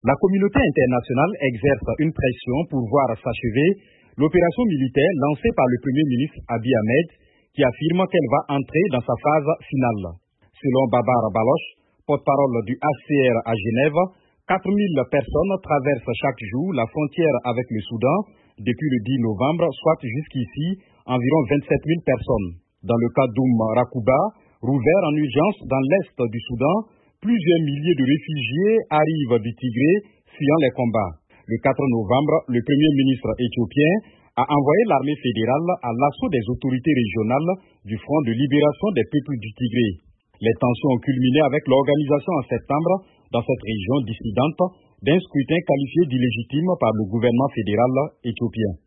La communauté internationale exerce une pression pour voir s'achever l'opération militaire lancée par le Premier ministre Abiy Ahmed, qui affirme qu'elle va entrer dans sa phase finale. Selon Babar Baloch, porte-parole du HCR à Genève, 4000 personnes traversent chaque jour la frontière avec le Soudan depuis le 10 novembre, soit jusqu'ici environ 27 000 personnes. Dans le cas Rakuba, rouvert en urgence dans l'est du Soudan, plusieurs milliers de réfugiés arrivent du Tigré fuyant les combats. Le 4 novembre, le Premier ministre éthiopien a envoyé l'armée fédérale à l'assaut des autorités régionales du Front de libération des peuples du Tigré. Les tensions ont culminé avec l'organisation en septembre, dans cette région dissidente, d'un scrutin qualifié d'illégitime par le gouvernement fédéral éthiopien.